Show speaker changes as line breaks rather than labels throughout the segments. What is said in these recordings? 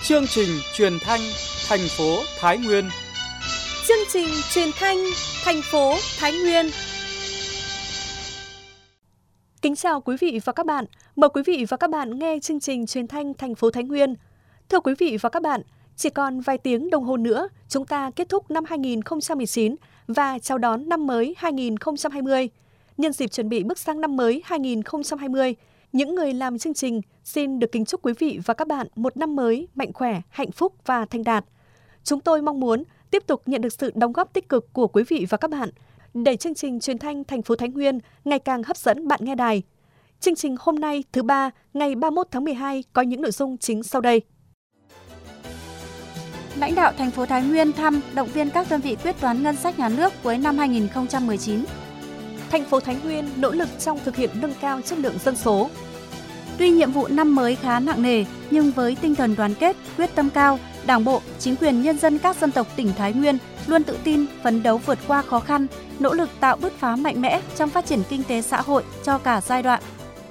Chương trình truyền thanh thành phố Thái Nguyên.
Chương trình truyền thanh thành phố Thái Nguyên. Kính chào quý vị và các bạn. Mời quý vị và các bạn nghe chương trình truyền thanh thành phố Thái Nguyên. Thưa quý vị và các bạn, chỉ còn vài tiếng đồng hồ nữa, chúng ta kết thúc năm 2019 và chào đón năm mới 2020. Nhân dịp chuẩn bị bước sang năm mới 2020, những người làm chương trình xin được kính chúc quý vị và các bạn một năm mới mạnh khỏe, hạnh phúc và thành đạt. Chúng tôi mong muốn tiếp tục nhận được sự đóng góp tích cực của quý vị và các bạn để chương trình truyền thanh thành phố Thái Nguyên ngày càng hấp dẫn bạn nghe đài. Chương trình hôm nay thứ ba ngày 31 tháng 12 có những nội dung chính sau đây.
Lãnh đạo thành phố Thái Nguyên thăm động viên các đơn vị quyết toán ngân sách nhà nước cuối năm 2019.
Thành phố Thái Nguyên nỗ lực trong thực hiện nâng cao chất lượng dân số.
Tuy nhiệm vụ năm mới khá nặng nề, nhưng với tinh thần đoàn kết, quyết tâm cao, Đảng bộ, chính quyền nhân dân các dân tộc tỉnh Thái Nguyên luôn tự tin, phấn đấu vượt qua khó khăn, nỗ lực tạo bứt phá mạnh mẽ trong phát triển kinh tế xã hội cho cả giai đoạn.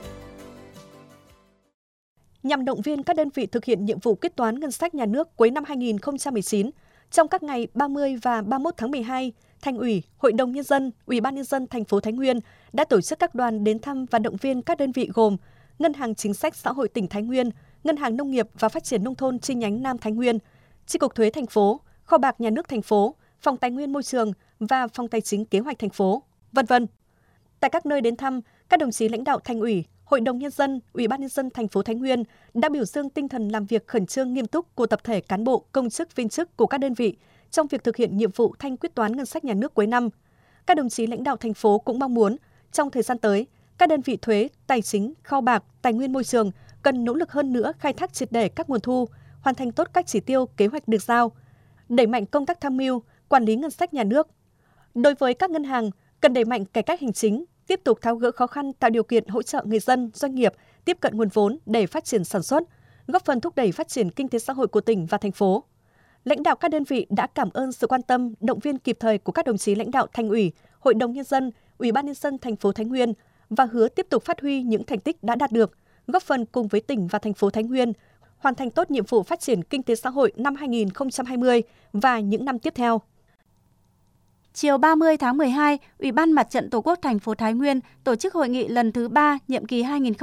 Nhằm động viên các đơn vị thực hiện nhiệm vụ quyết toán ngân sách nhà nước cuối năm 2019, trong các ngày 30 và 31 tháng 12, Thành ủy, Hội đồng Nhân dân, Ủy ban Nhân dân thành phố Thái Nguyên đã tổ chức các đoàn đến thăm và động viên các đơn vị gồm Ngân hàng Chính sách Xã hội tỉnh Thái Nguyên, Ngân hàng Nông nghiệp và Phát triển Nông thôn chi nhánh Nam Thái Nguyên, Chi cục Thuế thành phố, Kho bạc Nhà nước thành phố, Phòng Tài nguyên Môi trường và Phòng Tài chính Kế hoạch thành phố, v.v. Tại các nơi đến thăm, các đồng chí lãnh đạo Thành ủy, Hội đồng Nhân dân, Ủy ban Nhân dân thành phố Thái Nguyên đã biểu dương tinh thần làm việc khẩn trương nghiêm túc của tập thể cán bộ, công chức, viên chức của các đơn vị trong việc thực hiện nhiệm vụ thanh quyết toán ngân sách nhà nước cuối năm. Các đồng chí lãnh đạo thành phố cũng mong muốn, trong thời gian tới, các đơn vị thuế, tài chính, kho bạc, tài nguyên môi trường cần nỗ lực hơn nữa khai thác triệt để các nguồn thu, hoàn thành tốt các chỉ tiêu, kế hoạch được giao, đẩy mạnh công tác tham mưu, quản lý ngân sách nhà nước. Đối với các ngân hàng, cần đẩy mạnh cải cách hành chính, tiếp tục tháo gỡ khó khăn, tạo điều kiện hỗ trợ người dân, doanh nghiệp tiếp cận nguồn vốn để phát triển sản xuất, góp phần thúc đẩy phát triển kinh tế xã hội của tỉnh và thành phố. Lãnh đạo các đơn vị đã cảm ơn sự quan tâm, động viên kịp thời của các đồng chí lãnh đạo Thành ủy, Hội đồng Nhân dân, Ủy ban Nhân dân thành phố Thái Nguyên và hứa tiếp tục phát huy những thành tích đã đạt được, góp phần cùng với tỉnh và thành phố Thái Nguyên hoàn thành tốt nhiệm vụ phát triển kinh tế xã hội năm 2020 và những năm tiếp theo.
Chiều 30 tháng 12, Ủy ban Mặt trận Tổ quốc thành phố Thái Nguyên tổ chức hội nghị lần thứ 3 nhiệm kỳ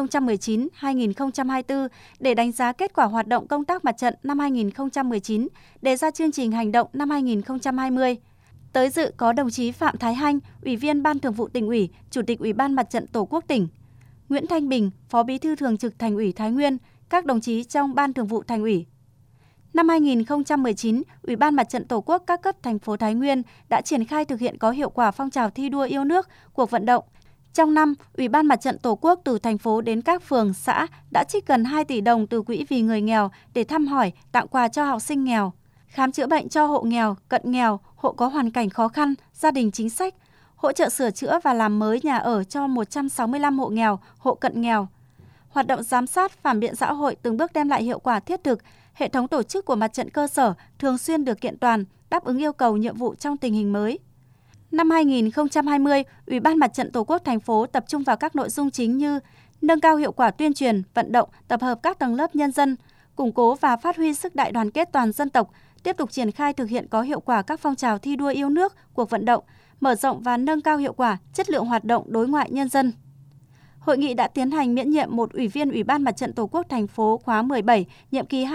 2019-2024 để đánh giá kết quả hoạt động công tác mặt trận năm 2019, đề ra chương trình hành động năm 2020. Tới dự có đồng chí Phạm Thái Hanh, Ủy viên Ban Thường vụ Tỉnh ủy, Chủ tịch Ủy ban Mặt trận Tổ quốc tỉnh, Nguyễn Thanh Bình, Phó Bí thư Thường trực Thành ủy Thái Nguyên, các đồng chí trong Ban Thường vụ Thành ủy. Năm 2019, Ủy ban Mặt trận Tổ quốc các cấp thành phố Thái Nguyên đã triển khai thực hiện có hiệu quả phong trào thi đua yêu nước, cuộc vận động. Trong năm, Ủy ban Mặt trận Tổ quốc từ thành phố đến các phường, xã đã trích gần 2 tỷ đồng từ quỹ vì người nghèo để thăm hỏi, tặng quà cho học sinh nghèo, khám chữa bệnh cho hộ nghèo, cận nghèo, hộ có hoàn cảnh khó khăn, gia đình chính sách, hỗ trợ sửa chữa và làm mới nhà ở cho 165 hộ nghèo, hộ cận nghèo. Hoạt động giám sát, phản biện xã hội từng bước đem lại hiệu quả thiết thực. Hệ thống tổ chức của mặt trận cơ sở thường xuyên được kiện toàn, đáp ứng yêu cầu nhiệm vụ trong tình hình mới. Năm 2020, Ủy ban Mặt trận Tổ quốc thành phố tập trung vào các nội dung chính như nâng cao hiệu quả tuyên truyền, vận động, tập hợp các tầng lớp nhân dân, củng cố và phát huy sức đại đoàn kết toàn dân tộc, tiếp tục triển khai thực hiện có hiệu quả các phong trào thi đua yêu nước, cuộc vận động, mở rộng và nâng cao hiệu quả, chất lượng hoạt động đối ngoại nhân dân. Hội nghị đã tiến hành miễn nhiệm một ủy viên Ủy ban Mặt trận Tổ quốc thành phố khóa 17, nhiệm kỳ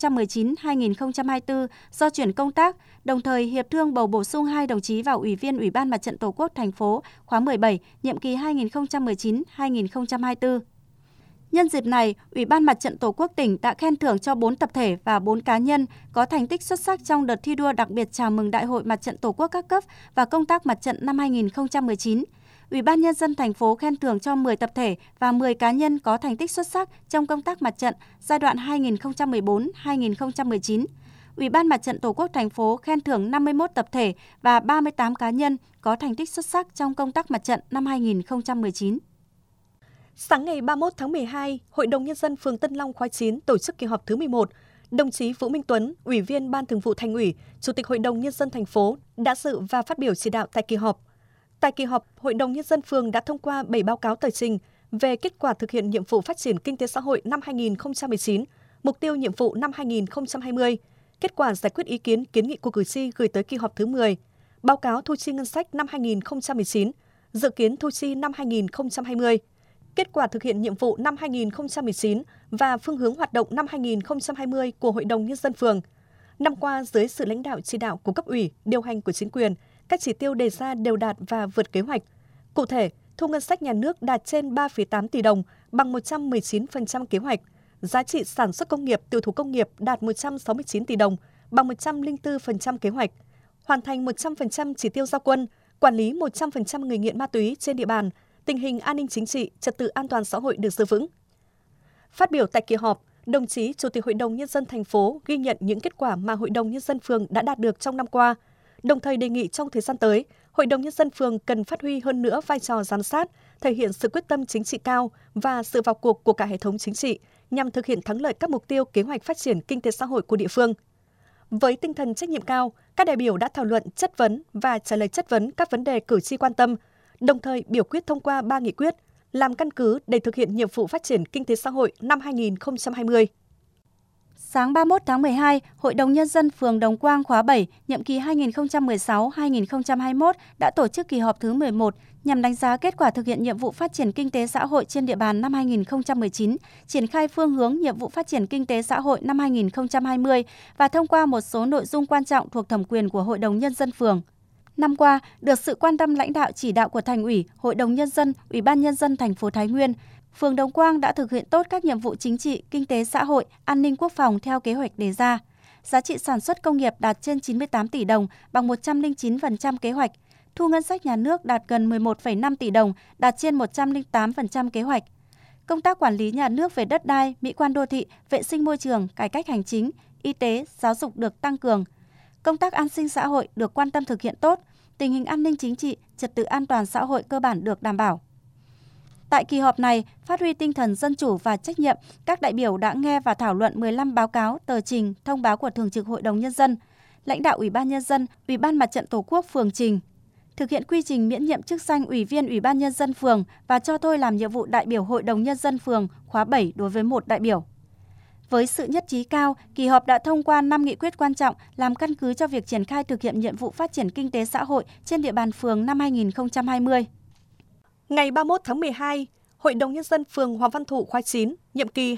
2019-2024 do chuyển công tác, đồng thời hiệp thương bầu bổ sung 2 đồng chí vào Ủy viên Ủy ban Mặt trận Tổ quốc thành phố khóa 17, nhiệm kỳ 2019-2024. Nhân dịp này, Ủy ban Mặt trận Tổ quốc tỉnh đã khen thưởng cho 4 tập thể và 4 cá nhân có thành tích xuất sắc trong đợt thi đua đặc biệt chào mừng Đại hội Mặt trận Tổ quốc các cấp và công tác mặt trận năm 2019. Ủy ban Nhân dân thành phố khen thưởng cho 10 tập thể và 10 cá nhân có thành tích xuất sắc trong công tác mặt trận giai đoạn 2014-2019. Ủy ban Mặt trận Tổ quốc thành phố khen thưởng 51 tập thể và 38 cá nhân có thành tích xuất sắc trong công tác mặt trận năm 2019.
Sáng ngày 31 tháng 12, Hội đồng Nhân dân phường Tân Long khóa 9 tổ chức kỳ họp thứ 11. Đồng chí Vũ Minh Tuấn, Ủy viên Ban Thường vụ Thành ủy, Chủ tịch Hội đồng Nhân dân thành phố đã dự và phát biểu chỉ đạo tại kỳ họp. Tại kỳ họp, Hội đồng Nhân dân phường đã thông qua 7 báo cáo tờ trình về kết quả thực hiện nhiệm vụ phát triển kinh tế xã hội năm 2019 mục tiêu nhiệm vụ năm 2020, kết quả giải quyết ý kiến kiến nghị của cử tri gửi tới kỳ họp thứ 10, báo cáo thu chi ngân sách năm 2019, dự kiến thu chi năm 2020, kết quả thực hiện nhiệm vụ năm 2019 và phương hướng hoạt động năm 2020 của Hội đồng Nhân dân phường. Năm qua, dưới sự lãnh đạo chỉ đạo của cấp ủy, điều hành của chính quyền, các chỉ tiêu đề ra đều đạt và vượt kế hoạch. Cụ thể, thu ngân sách nhà nước đạt trên 3,8 tỷ đồng, bằng 119% kế hoạch. Giá trị sản xuất công nghiệp, tiêu thụ công nghiệp đạt 169 tỷ đồng, bằng 104% kế hoạch. Hoàn thành 100% chỉ tiêu giao quân, quản lý 100% người nghiện ma túy trên địa bàn, tình hình an ninh chính trị, trật tự an toàn xã hội được giữ vững. Phát biểu tại kỳ họp, đồng chí Chủ tịch Hội đồng Nhân dân thành phố ghi nhận những kết quả mà Hội đồng Nhân dân phường đã đạt được trong năm qua, đồng thời đề nghị trong thời gian tới, Hội đồng Nhân dân phường cần phát huy hơn nữa vai trò giám sát, thể hiện sự quyết tâm chính trị cao và sự vào cuộc của cả hệ thống chính trị nhằm thực hiện thắng lợi các mục tiêu kế hoạch phát triển kinh tế xã hội của địa phương. Với tinh thần trách nhiệm cao, các đại biểu đã thảo luận, chất vấn và trả lời chất vấn các vấn đề cử tri quan tâm, đồng thời biểu quyết thông qua 3 nghị quyết, làm căn cứ để thực hiện nhiệm vụ phát triển kinh tế xã hội năm 2020.
Sáng 31 tháng 12, Hội đồng Nhân dân phường Đồng Quang khóa 7, nhiệm kỳ 2016-2021 đã tổ chức kỳ họp thứ 11 nhằm đánh giá kết quả thực hiện nhiệm vụ phát triển kinh tế xã hội trên địa bàn năm 2019, triển khai phương hướng nhiệm vụ phát triển kinh tế xã hội năm 2020 và thông qua một số nội dung quan trọng thuộc thẩm quyền của Hội đồng Nhân dân phường. Năm qua, được sự quan tâm lãnh đạo chỉ đạo của Thành ủy, Hội đồng Nhân dân, Ủy ban Nhân dân thành phố Thái Nguyên, phường Đồng Quang đã thực hiện tốt các nhiệm vụ chính trị, kinh tế xã hội, an ninh quốc phòng theo kế hoạch đề ra. Giá trị sản xuất công nghiệp đạt trên 98 tỷ đồng, bằng 109% kế hoạch. Thu ngân sách nhà nước đạt gần 11,5 tỷ đồng, đạt trên 108% kế hoạch. Công tác quản lý nhà nước về đất đai, mỹ quan đô thị, vệ sinh môi trường, cải cách hành chính, y tế, giáo dục được tăng cường. Công tác an sinh xã hội được quan tâm thực hiện tốt, tình hình an ninh chính trị, trật tự an toàn xã hội cơ bản được đảm bảo. Tại kỳ họp này, phát huy tinh thần dân chủ và trách nhiệm, các đại biểu đã nghe và thảo luận 15 báo cáo, tờ trình, thông báo của Thường trực Hội đồng Nhân dân, lãnh đạo Ủy ban Nhân dân, Ủy ban Mặt trận Tổ quốc phường trình, thực hiện quy trình miễn nhiệm chức danh Ủy viên Ủy ban Nhân dân phường và cho thôi làm nhiệm vụ đại biểu Hội đồng Nhân dân phường khóa 7 đối với một đại biểu. Với sự nhất trí cao, kỳ họp đã thông qua 5 nghị quyết quan trọng làm căn cứ cho việc triển khai thực hiện nhiệm vụ phát triển kinh tế xã hội trên địa bàn phường năm 2020.
Ngày 31 tháng 12, Hội đồng Nhân dân phường Hoàng Văn Thụ khóa 9, nhiệm kỳ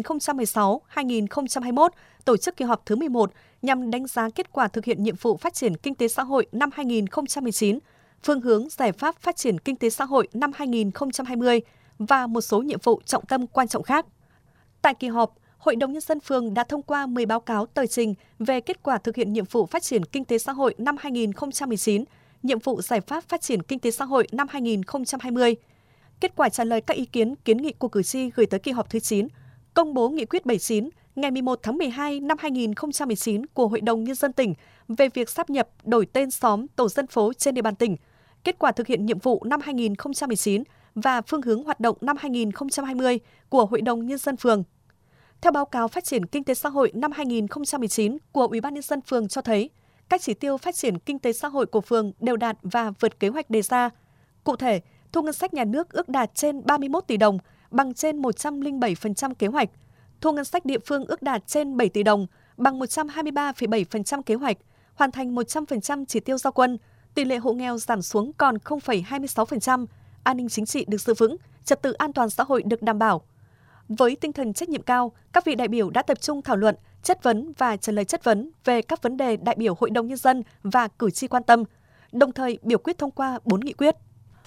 2016-2021 tổ chức kỳ họp thứ 11 nhằm đánh giá kết quả thực hiện nhiệm vụ phát triển kinh tế xã hội năm 2019, phương hướng giải pháp phát triển kinh tế xã hội năm 2020 và một số nhiệm vụ trọng tâm quan trọng khác. Tại kỳ họp, Hội đồng Nhân dân phường đã thông qua 10 báo cáo tờ trình về kết quả thực hiện nhiệm vụ phát triển kinh tế xã hội năm 2019, nhiệm vụ giải pháp phát triển kinh tế xã hội năm 2020, kết quả trả lời các ý kiến kiến nghị của cử tri gửi tới kỳ họp thứ 9, công bố nghị quyết 79 ngày 11 tháng 12 năm 2019 của Hội đồng Nhân dân tỉnh về việc sáp nhập đổi tên xóm, tổ dân phố trên địa bàn tỉnh, kết quả thực hiện nhiệm vụ năm 2019 và phương hướng hoạt động năm 2020 của Hội đồng Nhân dân phường. Theo báo cáo phát triển kinh tế xã hội năm 2019 của Ủy ban Nhân dân phường cho thấy, các chỉ tiêu phát triển kinh tế xã hội của phường đều đạt và vượt kế hoạch đề ra. Cụ thể, thu ngân sách nhà nước ước đạt trên 31 tỷ đồng, bằng trên 107% kế hoạch. Thu ngân sách địa phương ước đạt trên 7 tỷ đồng, bằng 123,7% kế hoạch, hoàn thành 100% chỉ tiêu giao quân, tỷ lệ hộ nghèo giảm xuống còn 0,26%, an ninh chính trị được giữ vững, trật tự an toàn xã hội được đảm bảo. Với tinh thần trách nhiệm cao, các vị đại biểu đã tập trung thảo luận, chất vấn và trả lời chất vấn về các vấn đề đại biểu Hội đồng Nhân dân và cử tri quan tâm, đồng thời biểu quyết thông qua 4 nghị quyết.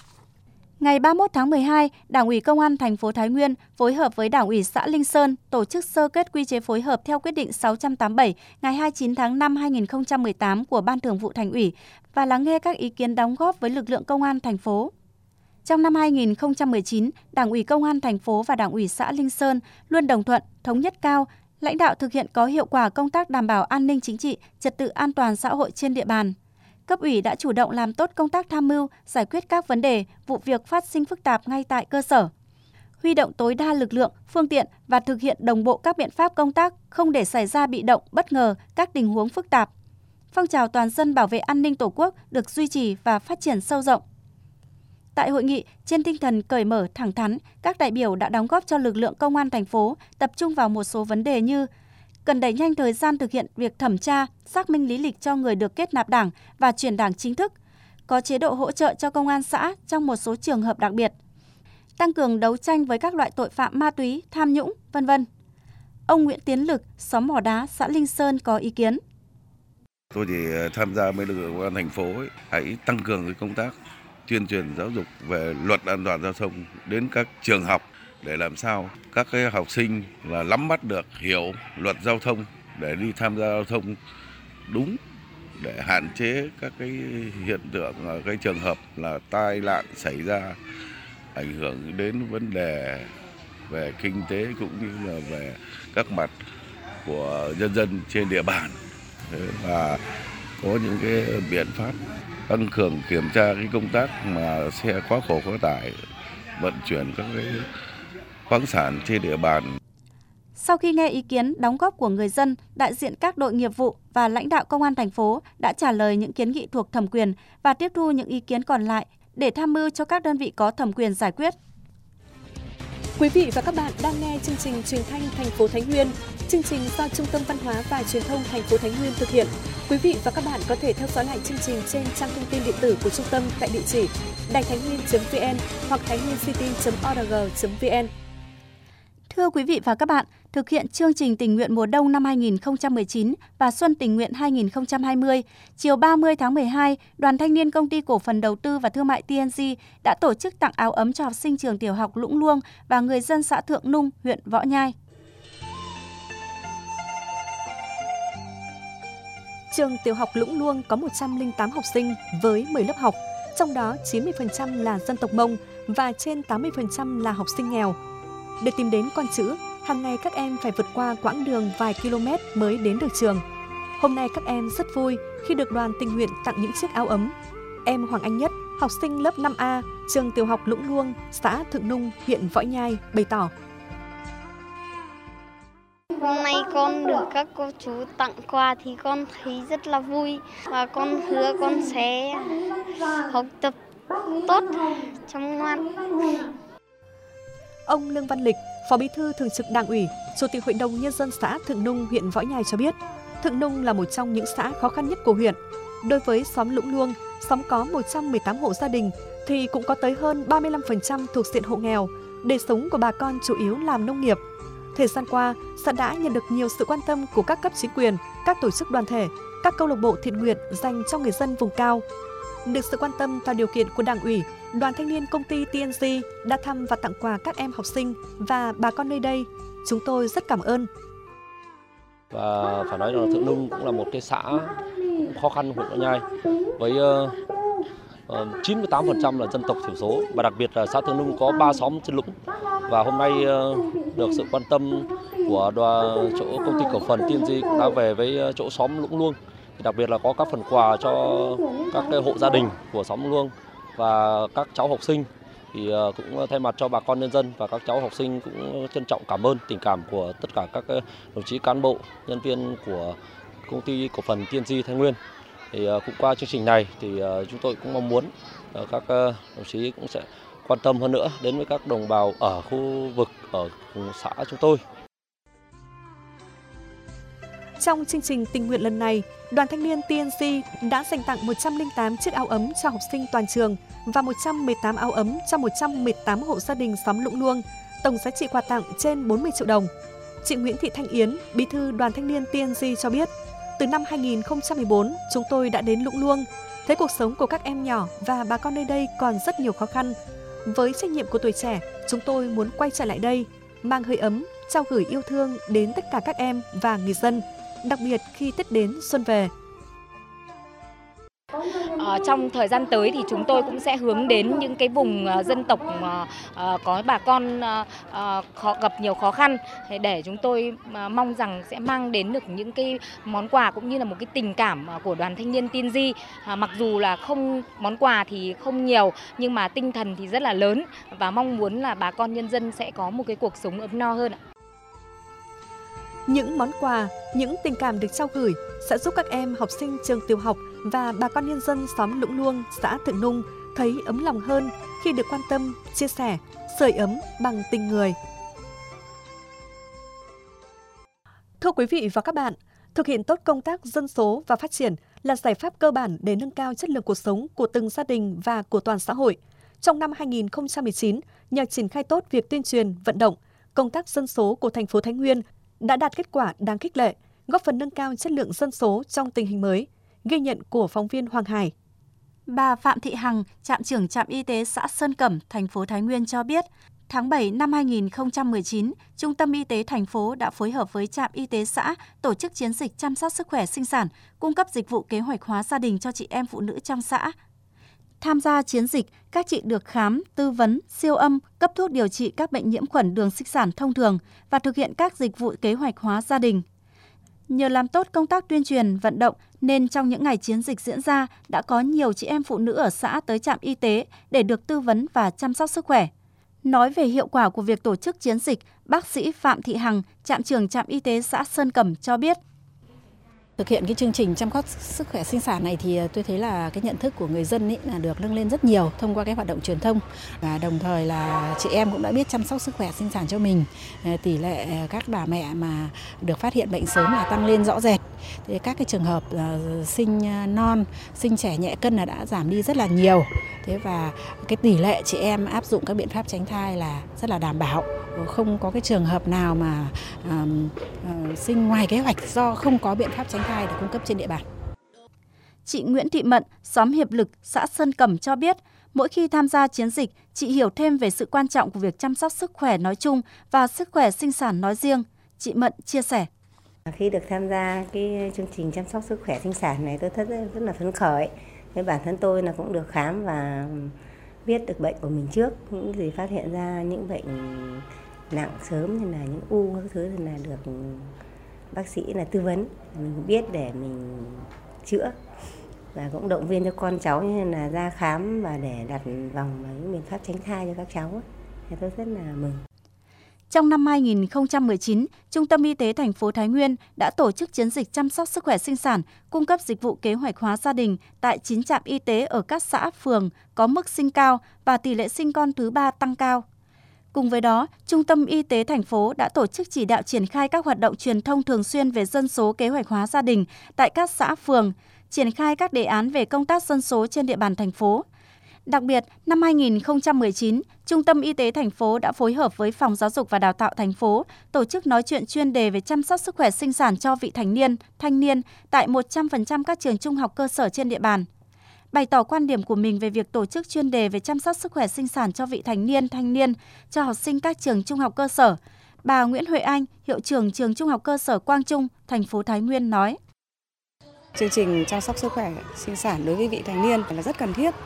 Ngày 31 tháng 12, Đảng ủy Công an thành phố Thái Nguyên phối hợp với Đảng ủy xã Linh Sơn tổ chức sơ kết quy chế phối hợp theo quyết định 687 ngày 29 tháng 5 2018 của Ban Thường vụ Thành ủy và lắng nghe các ý kiến đóng góp với lực lượng công an thành phố. Trong năm 2019, Đảng ủy Công an thành phố và Đảng ủy xã Linh Sơn luôn đồng thuận, thống nhất cao, lãnh đạo thực hiện có hiệu quả công tác đảm bảo an ninh chính trị, trật tự an toàn xã hội trên địa bàn. Cấp ủy đã chủ động làm tốt công tác tham mưu, giải quyết các vấn đề, vụ việc phát sinh phức tạp ngay tại cơ sở. Huy động tối đa lực lượng, phương tiện và thực hiện đồng bộ các biện pháp công tác, không để xảy ra bị động, bất ngờ, các tình huống phức tạp. Phong trào toàn dân bảo vệ an ninh Tổ quốc được duy trì và phát triển sâu rộng. Tại hội nghị, trên tinh thần cởi mở, thẳng thắn, các đại biểu đã đóng góp cho lực lượng công an thành phố tập trung vào một số vấn đề như cần đẩy nhanh thời gian thực hiện việc thẩm tra, xác minh lý lịch cho người được kết nạp đảng và chuyển đảng chính thức, có chế độ hỗ trợ cho công an xã trong một số trường hợp đặc biệt, tăng cường đấu tranh với các loại tội phạm ma túy, tham nhũng, v.v. Ông Nguyễn Tiến Lực, xóm Mỏ Đá, xã Linh Sơn có ý kiến.
Tôi chỉ tham gia với lực lượng công an thành phố hãy tăng cường cái công tác tuyên truyền giáo dục về luật an toàn giao thông đến các trường học để làm sao các cái học sinh là nắm bắt được, hiểu luật giao thông để đi tham gia giao thông đúng, để hạn chế các cái hiện tượng, cái trường hợp là tai nạn xảy ra ảnh hưởng đến vấn đề về kinh tế cũng như là về các mặt của nhân dân trên địa bàn, và có những cái biện pháp tăng cường kiểm tra cái công tác mà xe quá khổ quá tải vận chuyển các cái khoáng sản trên địa bàn.
Sau khi nghe ý kiến đóng góp của người dân, đại diện các đội nghiệp vụ và lãnh đạo công an thành phố đã trả lời những kiến nghị thuộc thẩm quyền và tiếp thu những ý kiến còn lại để tham mưu cho các đơn vị có thẩm quyền giải quyết.
Quý vị và các bạn đang nghe chương trình Truyền thanh thành phố Thái Nguyên. Chương trình do Trung tâm Văn hóa và Truyền thông thành phố Thái Nguyên thực hiện. Quý vị và các bạn có thể theo dõi lại chương trình trên trang thông tin điện tử của trung tâm tại địa chỉ đàitháinhnguyên.vn hoặc thainhuyêncity.org.vn.
Thưa quý vị và các bạn, thực hiện chương trình tình nguyện mùa đông năm 2019 và xuân tình nguyện 2020, chiều 30 tháng 12, Đoàn Thanh niên Công ty Cổ phần Đầu tư và Thương mại TNG đã tổ chức tặng áo ấm cho học sinh trường tiểu học Lũng Luông và người dân xã Thượng Nung, huyện Võ Nhai.
Trường tiểu học Lũng Luông có 108 học sinh với 10 lớp học, trong đó 90% là dân tộc Mông và trên 80% là học sinh nghèo. Để tìm đến con chữ, hàng ngày các em phải vượt qua quãng đường vài km mới đến được trường. Hôm nay các em rất vui khi được đoàn tình nguyện tặng những chiếc áo ấm. Em Hoàng Anh Nhất, học sinh lớp 5A, trường tiểu học Lũng Luông, xã Thượng Nung, huyện Võ Nhai, bày tỏ.
Hôm nay con được các cô chú tặng quà thì con thấy rất là vui và con hứa con sẽ học tập tốt, chăm ngoan.
Ông Lương Văn Lịch, Phó Bí thư Thường trực Đảng ủy, Chủ tịch Hội đồng Nhân dân xã Thượng Nung, huyện Võ Nhai cho biết, Thượng Nung là một trong những xã khó khăn nhất của huyện. Đối với xóm Lũng Luông, xóm có 118 hộ gia đình thì cũng có tới hơn 35% thuộc diện hộ nghèo. Đời sống của bà con chủ yếu làm nông nghiệp. Thời gian qua, xã đã nhận được nhiều sự quan tâm của các cấp chính quyền, các tổ chức đoàn thể, các câu lạc bộ thiện nguyện dành cho người dân vùng cao. Được sự quan tâm và điều kiện của Đảng ủy, Đoàn Thanh niên Công ty TNG đã thăm và tặng quà các em học sinh và bà con nơi đây. Chúng tôi rất cảm ơn.
Và phải nói rằng Thượng Nung cũng là một cái xã khó khăn của huyện Võ Nhai với 98% là dân tộc thiểu số, và đặc biệt là xã Thượng Nung có 3 xóm trên lũng. Và hôm nay được sự quan tâm của chỗ công ty cổ phần TNG cũng đã về với chỗ xóm Lũng Luông. Đặc biệt là có các phần quà cho các cái hộ gia đình của xóm Lũng Luông và các cháu học sinh. Thì cũng thay mặt cho bà con nhân dân và các cháu học sinh cũng trân trọng cảm ơn tình cảm của tất cả các đồng chí cán bộ, nhân viên của công ty cổ phần TNG Thái Nguyên. Thì cũng qua chương trình này thì chúng tôi cũng mong muốn các đồng chí cũng sẽ quan tâm hơn nữa đến với các đồng bào ở khu vực, ở vùng xã chúng tôi.
Trong chương trình tình nguyện lần này, Đoàn Thanh niên TNG đã dành tặng 108 chiếc áo ấm cho học sinh toàn trường và 118 áo ấm cho 118 hộ gia đình xóm Lũng Luông, tổng giá trị quà tặng trên 40 triệu đồng. Chị Nguyễn Thị Thanh Yến, Bí thư Đoàn Thanh niên TNG cho biết, từ năm 2014, chúng tôi đã đến Lũng Luông, thấy cuộc sống của các em nhỏ và bà con nơi đây còn rất nhiều khó khăn. Với trách nhiệm của tuổi trẻ, chúng tôi muốn quay trở lại đây, mang hơi ấm, trao gửi yêu thương đến tất cả các em và người dân, đặc biệt khi Tết đến xuân về.
Trong thời gian tới thì chúng tôi cũng sẽ hướng đến những cái vùng dân tộc có bà con gặp nhiều khó khăn, để chúng tôi mong rằng sẽ mang đến được những cái món quà cũng như là một cái tình cảm của Đoàn Thanh niên TNG. Mặc dù là không, món quà thì không nhiều nhưng mà tinh thần thì rất là lớn, và mong muốn là bà con nhân dân sẽ có một cái cuộc sống ấm no hơn ạ.
Những món quà, những tình cảm được trao gửi sẽ giúp các em học sinh trường tiểu học và bà con nhân dân xóm Lũng Luông, xã Thượng Nung thấy ấm lòng hơn khi được quan tâm, chia sẻ, sưởi ấm bằng tình người. Thưa quý vị và các bạn, thực hiện tốt công tác dân số và phát triển là giải pháp cơ bản để nâng cao chất lượng cuộc sống của từng gia đình và của toàn xã hội. Trong năm 2019, nhờ triển khai tốt việc tuyên truyền, vận động, công tác dân số của thành phố Thái Nguyên đã đạt kết quả đáng khích lệ, góp phần nâng cao chất lượng dân số trong tình hình mới. Ghi nhận của phóng viên Hoàng Hải.
Bà Phạm Thị Hằng, trạm trưởng trạm y tế xã Sơn Cẩm, thành phố Thái Nguyên cho biết, tháng 7 năm 2019, Trung tâm Y tế thành phố đã phối hợp với trạm y tế xã tổ chức chiến dịch chăm sóc sức khỏe sinh sản, cung cấp dịch vụ kế hoạch hóa gia đình cho chị em phụ nữ trong xã. Tham gia chiến dịch, các chị được khám, tư vấn, siêu âm, cấp thuốc điều trị các bệnh nhiễm khuẩn đường sinh sản thông thường và thực hiện các dịch vụ kế hoạch hóa gia đình. Nhờ làm tốt công tác tuyên truyền, vận động nên trong những ngày chiến dịch diễn ra đã có nhiều chị em phụ nữ ở xã tới trạm y tế để được tư vấn và chăm sóc sức khỏe. Nói về hiệu quả của việc tổ chức chiến dịch, bác sĩ Phạm Thị Hằng, trạm trưởng trạm y tế xã Sơn Cẩm cho biết.
Thực hiện cái chương trình chăm sóc sức khỏe sinh sản này thì tôi thấy là cái nhận thức của người dân là được nâng lên rất nhiều thông qua cái hoạt động truyền thông, và đồng thời là chị em cũng đã biết chăm sóc sức khỏe sinh sản cho mình. Tỷ lệ các bà mẹ mà được phát hiện bệnh sớm là tăng lên rõ rệt. Thì các cái trường hợp sinh non, sinh trẻ nhẹ cân là đã giảm đi rất là nhiều. Thế và cái tỷ lệ chị em áp dụng các biện pháp tránh thai là rất là đảm bảo. Không có cái trường hợp nào mà sinh ngoài kế hoạch do không có biện pháp tránh thai được cung cấp trên địa bàn.
Chị Nguyễn Thị Mận, xóm Hiệp Lực, xã Sơn Cẩm cho biết, mỗi khi tham gia chiến dịch, chị hiểu thêm về sự quan trọng của việc chăm sóc sức khỏe nói chung và sức khỏe sinh sản nói riêng. Chị Mận chia sẻ.
Khi được tham gia cái chương trình chăm sóc sức khỏe sinh sản này, tôi rất là phấn khởi. Với bản thân tôi là cũng được khám và biết được bệnh của mình trước, những gì phát hiện ra những bệnh nặng sớm như là những u các thứ thì là được bác sĩ là tư vấn, mình biết để mình chữa, và cũng động viên cho con cháu như là ra khám và để đặt vòng và những biện pháp tránh thai cho các cháu. Thì tôi rất là mừng.
Trong năm 2019, Trung tâm Y tế thành phố Thái Nguyên đã tổ chức chiến dịch chăm sóc sức khỏe sinh sản, cung cấp dịch vụ kế hoạch hóa gia đình tại 9 trạm y tế ở các xã, phường có mức sinh cao và tỷ lệ sinh con thứ 3 tăng cao. Cùng với đó, Trung tâm Y tế thành phố đã tổ chức chỉ đạo triển khai các hoạt động truyền thông thường xuyên về dân số kế hoạch hóa gia đình tại các xã, phường, triển khai các đề án về công tác dân số trên địa bàn thành phố. Đặc biệt, năm 2019, Trung tâm Y tế thành phố đã phối hợp với Phòng Giáo dục và Đào tạo thành phố tổ chức nói chuyện chuyên đề về chăm sóc sức khỏe sinh sản cho vị thành niên, thanh niên tại 100% các trường trung học cơ sở trên địa bàn. Bày tỏ quan điểm của mình về việc tổ chức chuyên đề về chăm sóc sức khỏe sinh sản cho vị thành niên, thanh niên cho học sinh các trường trung học cơ sở, bà Nguyễn Huệ Anh, hiệu trưởng trường trung học cơ sở Quang Trung, thành phố Thái Nguyên nói.
Chương trình chăm sóc sức khỏe sinh sản đối với vị thành niên là rất cần thiết.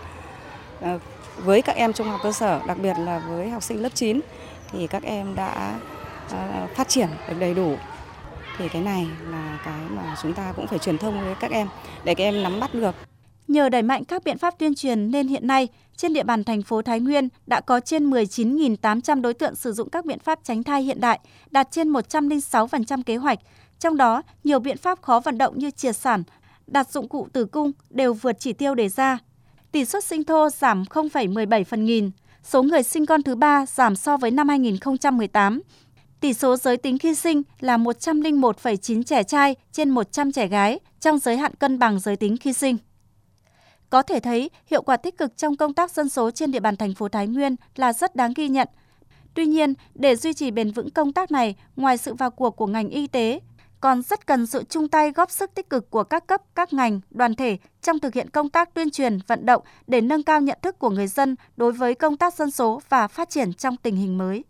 Với các em trung học cơ sở, đặc biệt là với học sinh lớp 9 thì các em đã phát triển được đầy đủ. Thì cái này là cái mà chúng ta cũng phải truyền thông với các em để các em nắm bắt được.
Nhờ đẩy mạnh các biện pháp tuyên truyền nên hiện nay, trên địa bàn thành phố Thái Nguyên đã có trên 19.800 đối tượng sử dụng các biện pháp tránh thai hiện đại, đạt trên 106% kế hoạch. Trong đó, nhiều biện pháp khó vận động như triệt sản, đặt dụng cụ tử cung đều vượt chỉ tiêu đề ra. Tỷ suất sinh thô giảm 0,17 phần nghìn, số người sinh con thứ 3 giảm so với năm 2018. Tỷ số giới tính khi sinh là 101,9 trẻ trai trên 100 trẻ gái trong giới hạn cân bằng giới tính khi sinh. Có thể thấy, hiệu quả tích cực trong công tác dân số trên địa bàn thành phố Thái Nguyên là rất đáng ghi nhận. Tuy nhiên, để duy trì bền vững công tác này, ngoài sự vào cuộc của ngành y tế, còn rất cần sự chung tay góp sức tích cực của các cấp, các ngành, đoàn thể trong thực hiện công tác tuyên truyền, vận động để nâng cao nhận thức của người dân đối với công tác dân số và phát triển trong tình hình mới.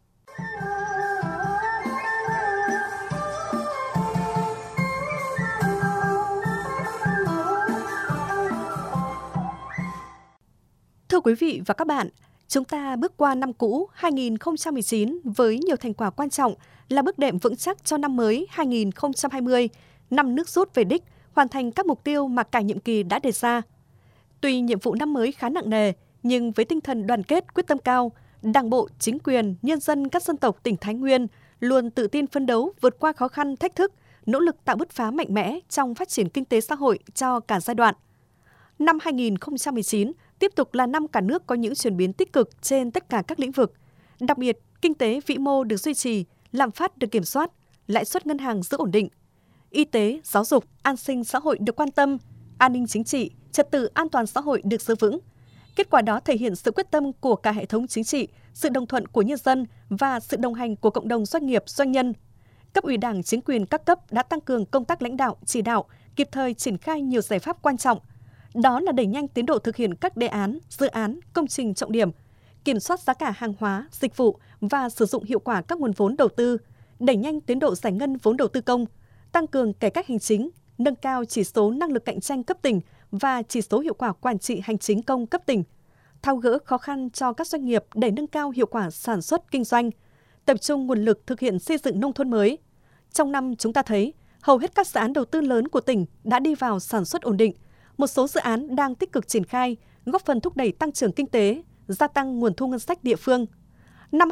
Thưa quý vị và các bạn, chúng ta bước qua năm cũ 2019 với nhiều thành quả quan trọng là bước đệm vững chắc cho năm mới 2020, năm nước rút về đích, hoàn thành các mục tiêu mà cả nhiệm kỳ đã đề ra. Tuy nhiệm vụ năm mới khá nặng nề, nhưng với tinh thần đoàn kết quyết tâm cao, Đảng bộ, chính quyền, nhân dân các dân tộc tỉnh Thái Nguyên luôn tự tin phấn đấu vượt qua khó khăn, thách thức, nỗ lực tạo bứt phá mạnh mẽ trong phát triển kinh tế xã hội cho cả giai đoạn. Năm 2019 tiếp tục là năm cả nước có những chuyển biến tích cực trên tất cả các lĩnh vực. Đặc biệt, kinh tế vĩ mô được duy trì, lạm phát được kiểm soát, lãi suất ngân hàng giữ ổn định. Y tế, giáo dục, an sinh xã hội được quan tâm, an ninh chính trị, trật tự an toàn xã hội được giữ vững. Kết quả đó thể hiện sự quyết tâm của cả hệ thống chính trị, sự đồng thuận của nhân dân và sự đồng hành của cộng đồng doanh nghiệp, doanh nhân. Cấp ủy Đảng, chính quyền các cấp đã tăng cường công tác lãnh đạo, chỉ đạo, kịp thời triển khai nhiều giải pháp quan trọng. Đó là đẩy nhanh tiến độ thực hiện các đề án, dự án, công trình trọng điểm, kiểm soát giá cả hàng hóa, dịch vụ và sử dụng hiệu quả các nguồn vốn đầu tư, đẩy nhanh tiến độ giải ngân vốn đầu tư công, tăng cường cải cách hành chính, nâng cao chỉ số năng lực cạnh tranh cấp tỉnh và chỉ số hiệu quả quản trị hành chính công cấp tỉnh, tháo gỡ khó khăn cho các doanh nghiệp để nâng cao hiệu quả sản xuất kinh doanh, tập trung nguồn lực thực hiện xây dựng nông thôn mới. Trong năm, chúng ta thấy hầu hết các dự án đầu tư lớn của tỉnh đã đi vào sản xuất ổn định. Một số dự án đang tích cực triển khai, góp phần thúc đẩy tăng trưởng kinh tế, gia tăng nguồn thu ngân sách địa phương. Năm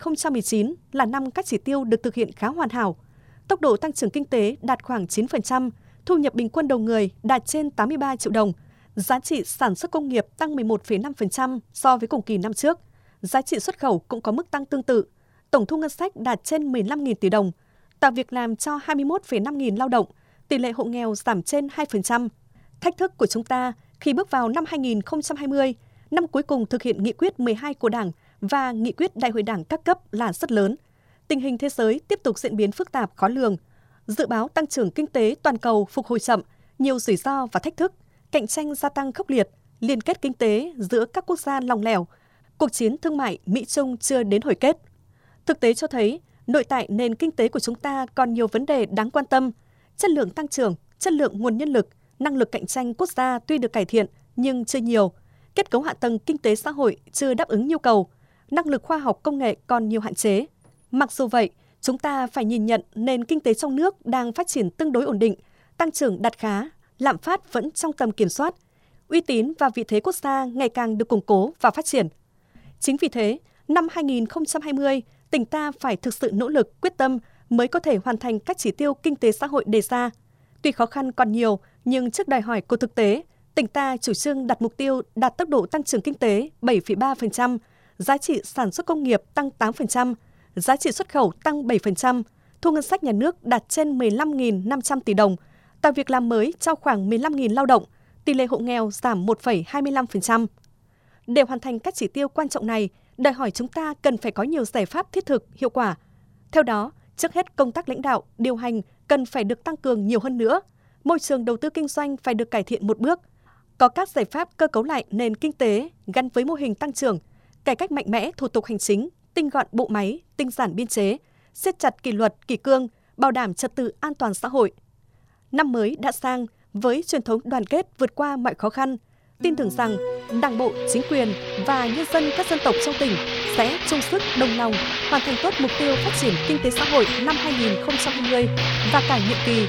2019 là năm các chỉ tiêu được thực hiện khá hoàn hảo. Tốc độ tăng trưởng kinh tế đạt khoảng 9%, thu nhập bình quân đầu người đạt trên 83 triệu đồng, giá trị sản xuất công nghiệp tăng 11,5% so với cùng kỳ năm trước, giá trị xuất khẩu cũng có mức tăng tương tự, tổng thu ngân sách đạt trên 15.000 tỷ đồng, tạo việc làm cho 21,5 nghìn lao động, tỷ lệ hộ nghèo giảm trên 2%. Thách thức của chúng ta khi bước vào năm 2020, năm cuối cùng thực hiện nghị quyết 12 của Đảng và nghị quyết Đại hội Đảng các cấp là rất lớn. Tình hình thế giới tiếp tục diễn biến phức tạp khó lường. Dự báo tăng trưởng kinh tế toàn cầu phục hồi chậm, nhiều rủi ro và thách thức, cạnh tranh gia tăng khốc liệt, liên kết kinh tế giữa các quốc gia lỏng lẻo, cuộc chiến thương mại Mỹ-Trung chưa đến hồi kết. Thực tế cho thấy, nội tại nền kinh tế của chúng ta còn nhiều vấn đề đáng quan tâm. Chất lượng tăng trưởng, chất lượng nguồn nhân lực, năng lực cạnh tranh quốc gia tuy được cải thiện nhưng chưa nhiều. Kết cấu hạ tầng kinh tế xã hội chưa đáp ứng nhu cầu, năng lực khoa học công nghệ còn nhiều hạn chế. Mặc dù vậy, chúng ta phải nhìn nhận nền kinh tế trong nước đang phát triển tương đối ổn định, tăng trưởng đạt khá, lạm phát vẫn trong tầm kiểm soát, uy tín và vị thế quốc gia ngày càng được củng cố và phát triển. Chính vì thế, năm 2020, tỉnh ta phải thực sự nỗ lực, quyết tâm mới có thể hoàn thành các chỉ tiêu kinh tế xã hội đề ra. Tuy khó khăn còn nhiều, nhưng trước đòi hỏi của thực tế, tỉnh ta chủ trương đặt mục tiêu đạt tốc độ tăng trưởng kinh tế 7,3%, giá trị sản xuất công nghiệp tăng 8%, giá trị xuất khẩu tăng 7%, thu ngân sách nhà nước đạt trên 15.500 tỷ đồng, tạo việc làm mới cho khoảng 15.000 lao động, tỷ lệ hộ nghèo giảm 1,25%. Để hoàn thành các chỉ tiêu quan trọng này, đòi hỏi chúng ta cần phải có nhiều giải pháp thiết thực, hiệu quả. Theo đó, trước hết công tác lãnh đạo, điều hành cần phải được tăng cường nhiều hơn nữa. Môi trường đầu tư kinh doanh phải được cải thiện một bước. Có các giải pháp cơ cấu lại nền kinh tế gắn với mô hình tăng trưởng, cải cách mạnh mẽ thủ tục hành chính, tinh gọn bộ máy, tinh giản biên chế, siết chặt kỷ luật, kỷ cương, bảo đảm trật tự an toàn xã hội. Năm mới đã sang với truyền thống đoàn kết vượt qua mọi khó khăn, tin tưởng rằng Đảng bộ, chính quyền và nhân dân các dân tộc trong tỉnh sẽ chung sức đồng lòng hoàn thành tốt mục tiêu phát triển kinh tế xã hội năm 2020 và cả nhiệm kỳ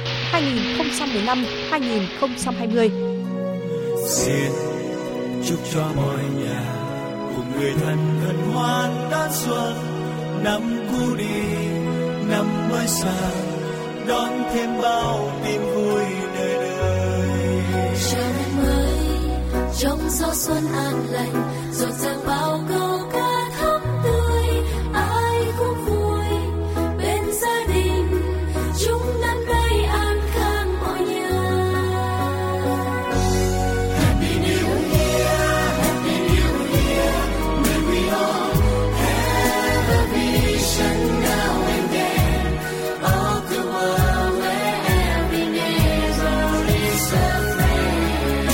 2015-2020.
Xin chúc cho mọi nhà cùng người thân hân hoan đón xuân, năm cũ đi, năm mới sang, đón thêm bao tin vui đời đời.
Chào năm mới trong gió xuân an lành, rộn ràng bao câu ca thắm tươi, ai cũng vui bên gia đình, chúc năm nay an khang mọi nhà. Happy New Year, Happy New Year, may we all have a vision now and then of the world where every neighbor is a friend.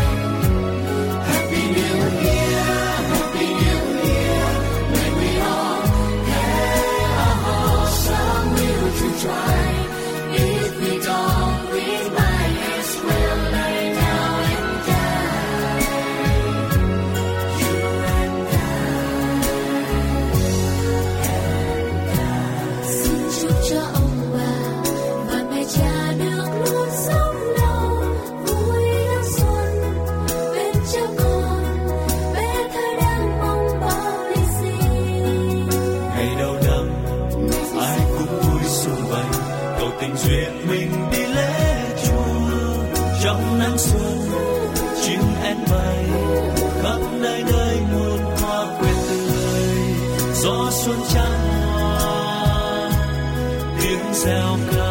Happy New Year, Happy New Year, may we all have a wholesome will to try. If we don't, we might as well lay down and die. You and I. Xin chúc cho ông bà và mẹ cha được luôn sống lâu, vui đón xuân bên cha con, bé thơ đang mong bao lì xì.
Ngày đầu năm ai cũng vui sum vầy, cầu tình duyên mình đi lễ chùa trong nắng xuân, chim én bay khắp reo ca.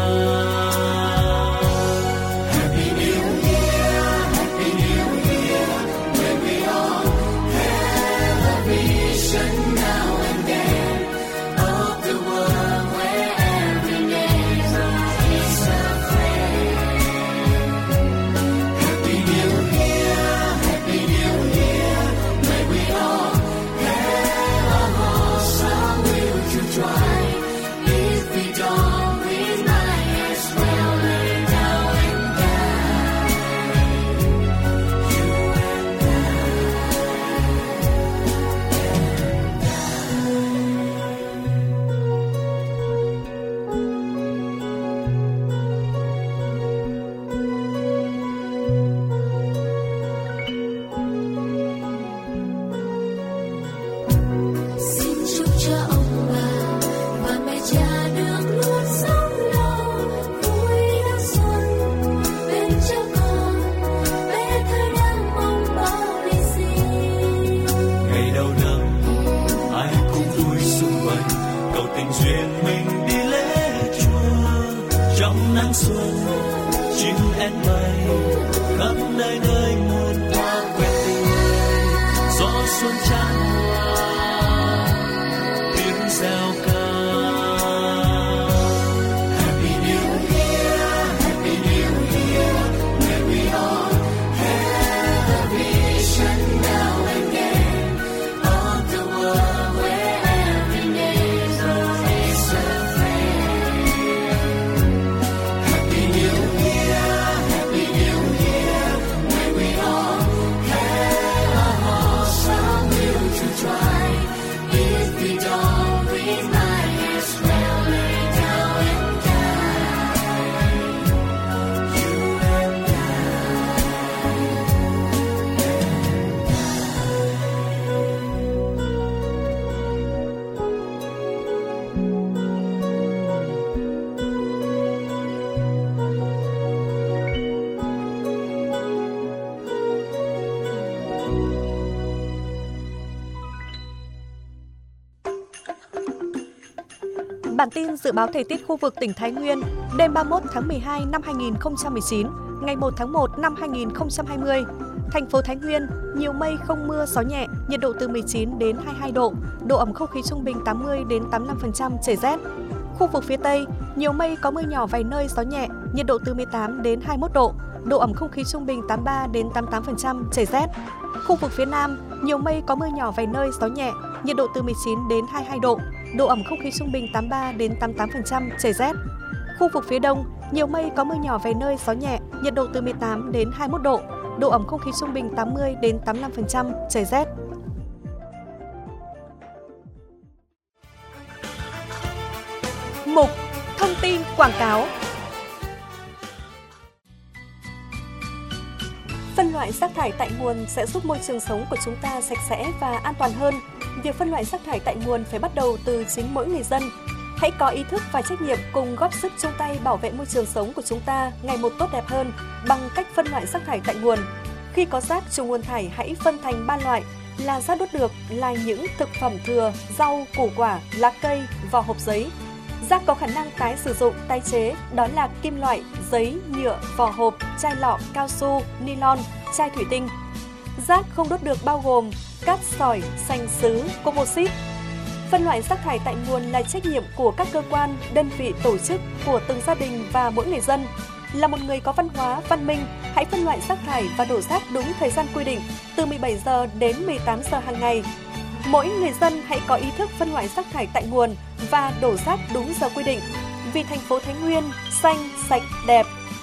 Happy New Year, Happy New Year. May we all have a vision now and then of the world where every neighbor is a friend. Happy New Year, Happy New Year. May we all have a wholesome will to try. If we don't, we might as well lay down and die. You and
Xin chúc cho ông bà và mẹ cha được luôn sống lâu, vui đón xuân bên cha con, bé thơ đang mong bao lì xì.
ngày đầu năm ai cũng vui xung quanh, cầu tình duyên mình đi lễ chùa trong nắng xuân, chim én bay khắp nơi nơi muôn hoa quét tình người, gió xuân chan hòa tiếng reo ca. Happy New Year, Happy New Year. May we all have a vision now and then of the world where every neighbor is a friend. Happy New Year, Happy New Year. May we all have a wholesome will to try. If we don't, we might as well lay down and die. You and
Bản tin dự báo thời tiết khu vực tỉnh Thái Nguyên đêm 31 tháng 12 năm 2019, ngày 1 tháng 1 năm 2020. Thành phố Thái Nguyên, nhiều mây không mưa, gió nhẹ, nhiệt độ từ 19 đến 22 độ, độ ẩm không khí trung bình 80 đến 85%, trời rét. Khu vực phía Tây, nhiều mây có mưa nhỏ vài nơi, gió nhẹ, nhiệt độ từ 18 đến 21 độ, độ ẩm không khí trung bình 83 đến 88%, trời rét. Khu vực phía Nam, nhiều mây có mưa nhỏ vài nơi, gió nhẹ, nhiệt độ từ 19 đến 22 độ, độ ẩm không khí trung bình 83 đến 88%, trời rét. Khu vực phía Đông, nhiều mây có mưa nhỏ vài nơi, gió nhẹ, nhiệt độ từ 18 đến 21 độ, độ ẩm không khí trung bình 80 đến 85%, trời rét. Mục thông tin quảng cáo. Phân loại rác thải tại nguồn sẽ giúp môi trường sống của chúng ta sạch sẽ và an toàn hơn. Việc phân loại rác thải tại nguồn phải bắt đầu từ chính mỗi người dân. Hãy có ý thức và trách nhiệm cùng góp sức chung tay bảo vệ môi trường sống của chúng ta ngày một tốt đẹp hơn bằng cách phân loại rác thải tại nguồn. Khi có rác trùng nguồn thải hãy phân thành 3 loại là rác đốt được là những thực phẩm thừa, rau, củ quả, lá cây, vỏ hộp giấy. Rác có khả năng tái sử dụng, tái chế đó là kim loại, giấy, nhựa, vỏ hộp, chai lọ, cao su, nylon, chai thủy tinh. Rác không đốt được bao gồm cát sỏi, sành sứ, composite. Phân loại rác thải tại nguồn là trách nhiệm của các cơ quan, đơn vị, tổ chức, của từng gia đình và mỗi người dân. Là một người có văn hóa, văn minh, hãy phân loại rác thải và đổ rác đúng thời gian quy định, từ 17 giờ đến 18 giờ hàng ngày. Mỗi người dân hãy có ý thức phân loại rác thải tại nguồn và đổ rác đúng giờ quy định. Vì thành phố Thái Nguyên xanh, sạch, đẹp.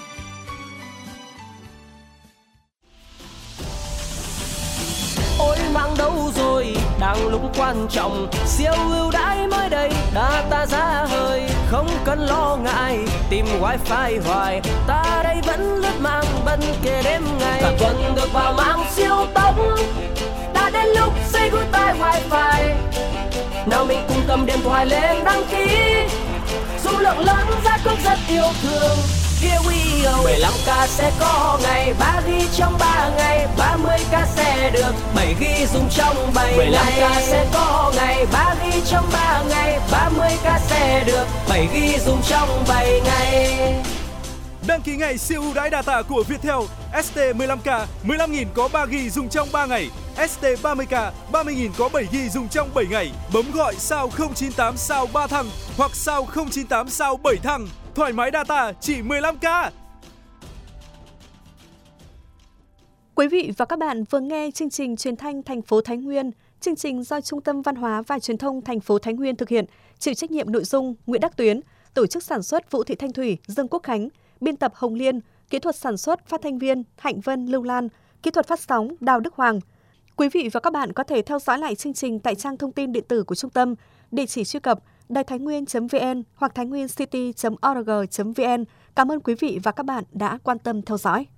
Ôi mạng đâu rồi, đang lúc quan trọng, siêu ưu đãi mới đây, data giá hơi, không cần lo ngại, tìm wifi hoài, ta đây vẫn lướt mạng bận kề đêm ngày, cả tuần được vào mạng siêu tốc, đã đến lúc xây goodbye wifi, nào mình cùng cầm điện thoại lên đăng ký, số lượng lớn giá cước rất yêu thương. Here we go. 15k sẽ có ngày, 3 ghi trong 3 ngày, 30k sẽ được 7 ghi dùng trong 7 ngày. 15k sẽ có ngày, 3 ghi trong 3 ngày, 30k sẽ được 7 ghi dùng trong 7 ngày.
Đăng ký ngày siêu ưu đãi data của Viettel. ST 15k 15.000 có 3 GB dùng trong 3 ngày. ST 30k 30.000 có 7 GB dùng trong 7 ngày. Bấm gọi sao 098 sao 3 thăng hoặc sao 098 sao 7 thăng. Thoải mái data chỉ 15k.
Quý vị và các bạn vừa nghe chương trình truyền thanh thành phố Thái Nguyên. Chương trình do Trung tâm Văn hóa và Truyền thông thành phố Thái Nguyên thực hiện, chịu trách nhiệm nội dung Nguyễn Đắc Tuyến, tổ chức sản xuất Vũ Thị Thanh Thủy, Dương Quốc Khánh, biên tập Hồng Liên, kỹ thuật sản xuất phát thanh viên Hạnh Vân, Lưu Lan, kỹ thuật phát sóng Đào Đức Hoàng. Quý vị và các bạn có thể theo dõi lại chương trình tại trang thông tin điện tử của trung tâm, địa chỉ truy cập đàitháinnguyên.vn hoặc thainwincity.org.vn. Cảm ơn quý vị và các bạn đã quan tâm theo dõi.